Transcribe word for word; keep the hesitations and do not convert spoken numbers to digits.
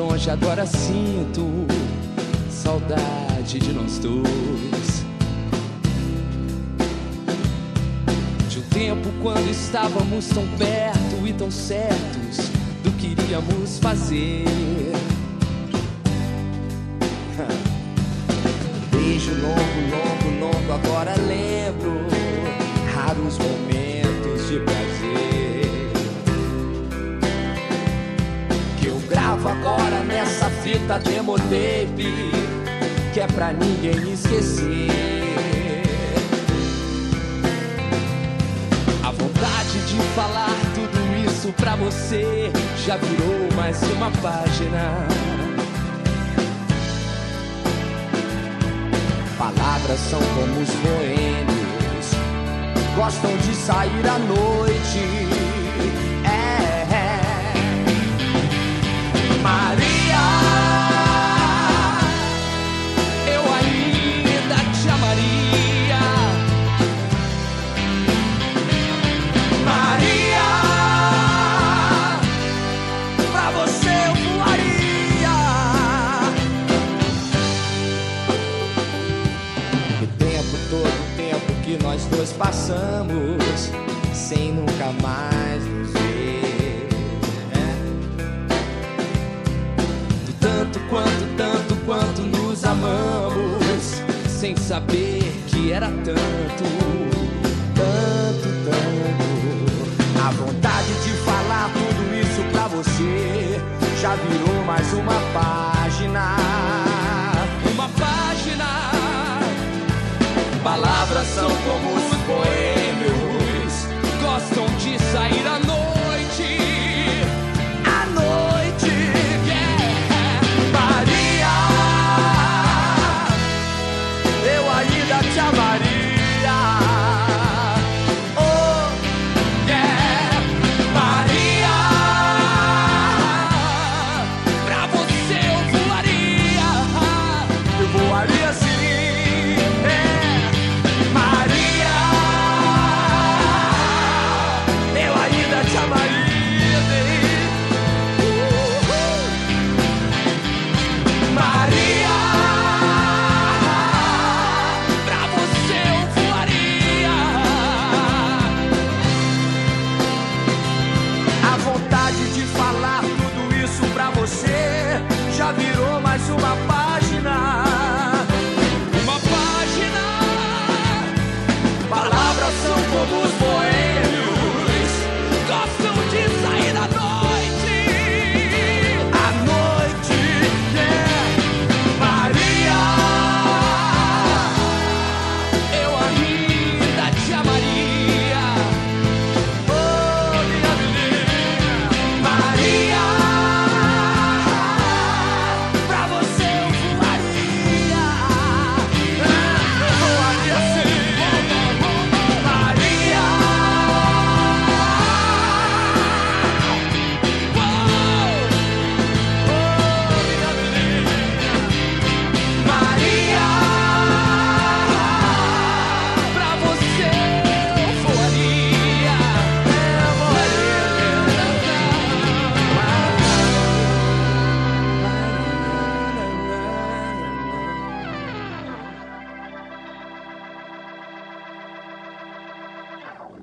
longe agora sinto saudade de nós dois. De um tempo quando estávamos tão perto e tão certos do que iríamos fazer. Um beijo longo, longo, longo, agora lembro raros momentos de prazer que eu gravo agora nessa fita demo tape, que é pra ninguém esquecer. A vontade de falar tudo isso pra você já virou mais uma página. Palavras são como os boêmios, gostam de sair à noite. É, é. Maria, eu ainda te amaria. Maria, pra você eu voaria. O tempo, todo o tempo que nós dois passamos sem nunca mais nos ver, né? Do tanto quanto, tanto quanto nos amamos, sem saber que era tanto, tanto, tanto. A vontade de falar tudo isso pra você já virou mais uma página. Uma página. Palavras são como os boêmios, gostam de sair à noite.